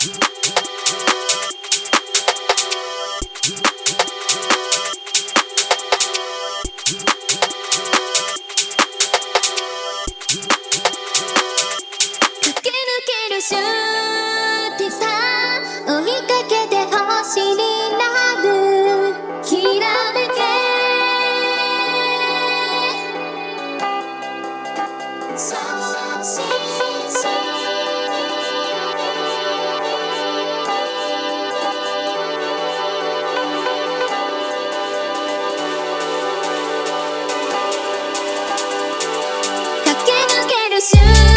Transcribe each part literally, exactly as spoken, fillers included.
シューティングスター追いかけて星になるきらめけそうし駆け抜けるシュー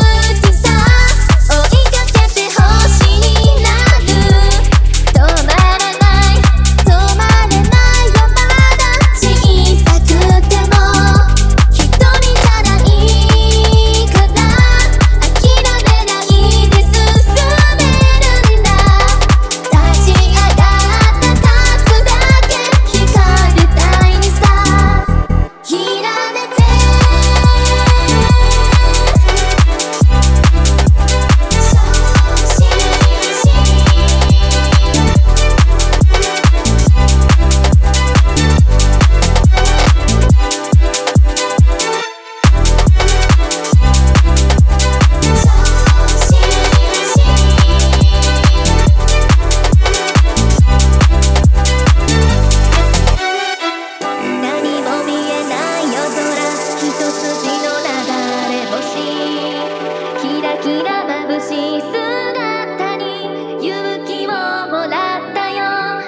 キラ眩しい姿に勇気をもらったよ。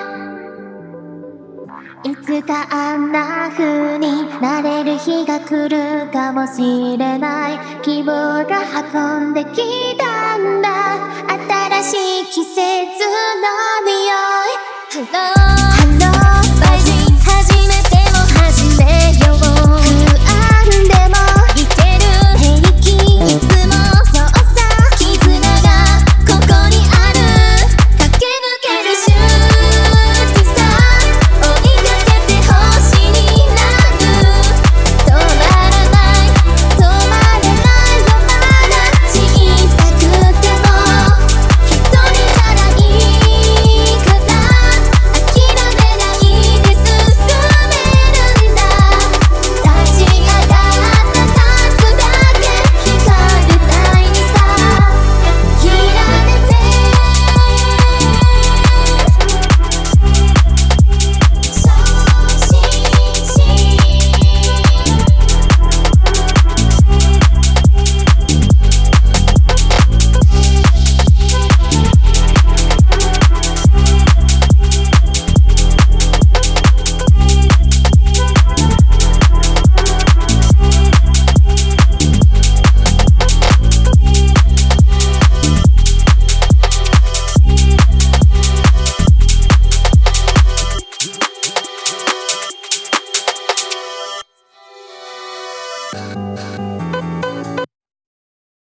いつかあんな風になれる日が来るかもしれない希望が運んできたんだ。新しい季節の匂い